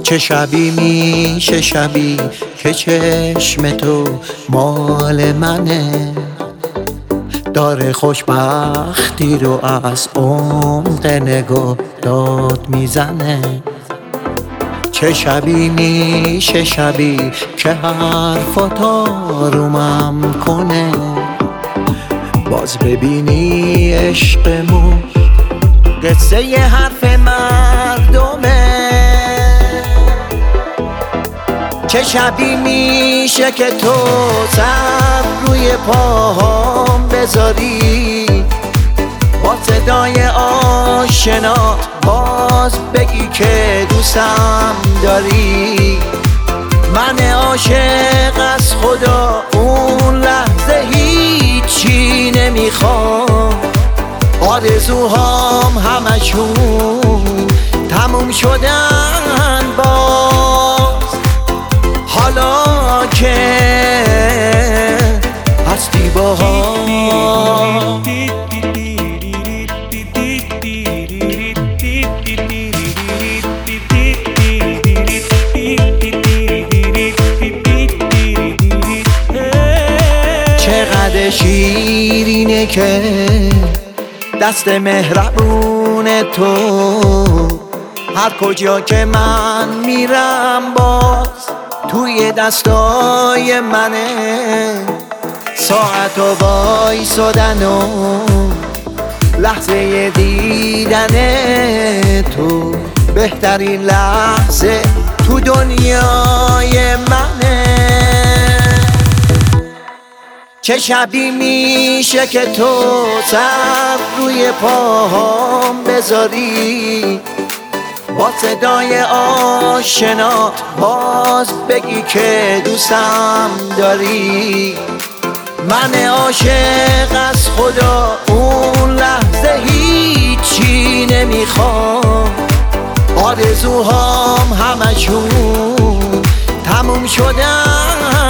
چه شبی میشه شبی که چشم تو مال منه، داره خوشبختی رو از عمق نگاه داد میزنه. چه شبی میشه شبی که حرفات آرومم کنه، باز ببینی عشقمون قصه ی حرف مردمه. چه شبی میشه که تو سر روی پاهام بذاری، با صدای آشنا باز بگی که دوستم داری. من عاشق از خدا اون لحظه هیچی نمیخوام، آرزوهام همشون تموم شدن باز. حالا که هستی با هم چقدر شیرینه که دست مهربون تو، هر کجا که من میرم باز توی دستای منه. ساعت و وایسادن و لحظه دیدن تو بهترین لحظه تو دنیای منه. چه شبی میشه که تو سر روی پاهام بذاری، با صدای آشنا باز بگی که دوستم داری. من عاشق از خدا اون لحظه هیچی نمیخوام، آرزوهام همشون تموم شدن